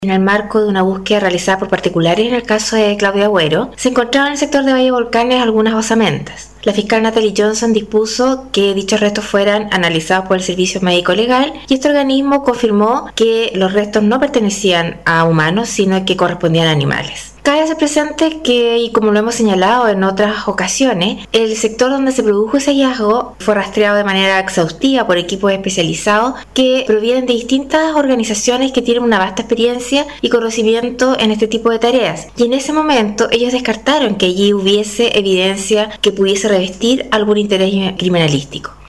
En el marco de una búsqueda realizada por particulares en el caso de Claudia Agüero, se encontraban en el sector de Valle Volcanes algunas osamentas. La fiscal Natalie Johnson dispuso que dichos restos fueran analizados por el Servicio Médico Legal y este organismo confirmó que los restos no pertenecían a humanos, sino que correspondían a animales. Cabe hacer presente que, y como lo hemos señalado en otras ocasiones, el sector donde se produjo ese hallazgo fue rastreado de manera exhaustiva por equipos especializados que provienen de distintas organizaciones que tienen una vasta experiencia y conocimiento en este tipo de tareas. Y en ese momento ellos descartaron que allí hubiese evidencia que pudiese revestir algún interés criminalístico.